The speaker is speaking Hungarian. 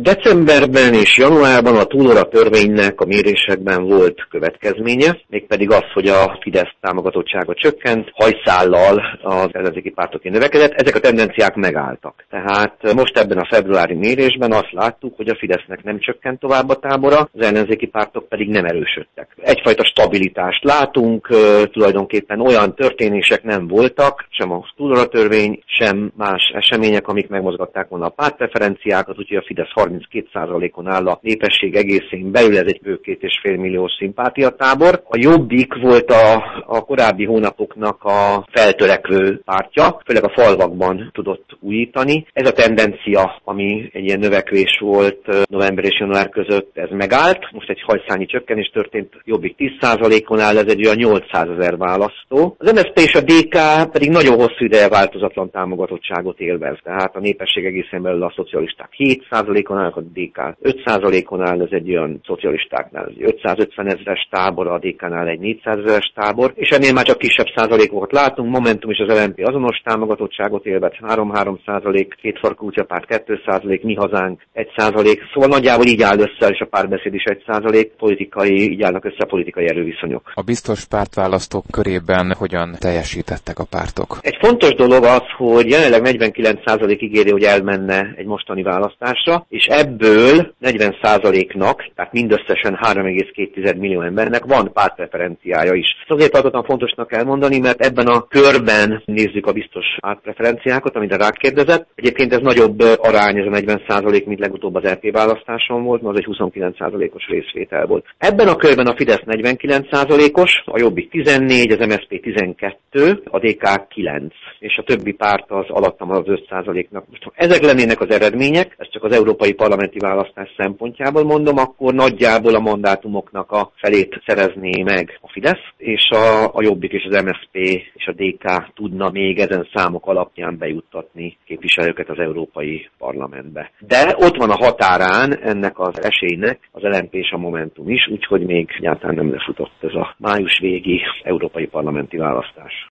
Decemberben és januárban a túlóra törvénynek a mérésekben volt következménye, mégpedig az, hogy a Fidesz támogatottsága csökkent, hajszállal az ellenzéki pártoké növekedett, ezek a tendenciák megálltak. Tehát most ebben a februári mérésben azt láttuk, hogy a Fidesznek nem csökkent tovább a tábora, az ellenzéki pártok pedig nem erősödtek. Egyfajta stabilitást látunk, tulajdonképpen olyan történések nem voltak, sem a túlóra törvény, sem más események, amik megmozgatták volna a pártpreferenciákat, úgyhogy a Fidesz 32%-on áll a népesség egészén belül, ez egy bő 2,5 milliós szimpátiatábor. A Jobbik volt a korábbi hónapoknak a feltörekvő pártja, főleg a falvakban tudott újítani. Ez a tendencia, ami egy ilyen növekvés volt november és január között, ez megállt. Most egy hajszányi csökkenés történt, Jobbik 10%-on áll, ez egy olyan 800 000 választó. Az MSZP és a DK pedig nagyon hosszú ideje változatlan támogatottságot élvez. Tehát a népesség egészen belül a szocialisták 7%-on áll, a DK 5%-on áll, ez egy olyan szocialistáknál 550 000-es tábor, a DK-nál egy 400 000-es tábor, és ennél már csak kisebb százalékokat látunk. Momentum és az LMP azonos támogatottságot élvez, 3%, Kétfarkú Kutyapárt 2%, Mi Hazánk 1%, szóval nagyjából így áll össze, és a Párbeszéd is 1%, így állnak össze a politikai erőviszonyok. A biztos pártválasztók körében hogyan teljesítettek a pártok? Egy fontos dolog az, hogy jelenleg 49% ígéri, hogy elmenne egy mostani választásra, és ebből 40%-nak, tehát mindösszesen 3,2 millió embernek van pártpreferenciája is. Ezt azért tartottam fontosnak elmondani, mert ebben a körben nézzük a biztos pártpreferenciákat, amire rákérdezett. Egyébként ez nagyobb arány, ez a 40%, mint legutóbb az EP választáson volt, az egy 29%-os részvétel volt. Ebben a körben a Fidesz 49%-os, a Jobbik 14, az MSZP 12, a DK 9, és a többi párt az alattam az 5%-nak. Most ha ezek lennének az eredmények, ez csak az európai parlamenti választás szempontjából mondom, akkor nagyjából a mandátumoknak a felét szerezné meg a Fidesz, és a Jobbik és az MSZP és a DK tudna még ezen számok alapján bejuttatni képviselőket az európai parlamentbe. De ott van a határán ennek az esélynek az LMP és a Momentum is, úgyhogy még egyáltalán nem lefutott ez a május végi európai parlamenti választás.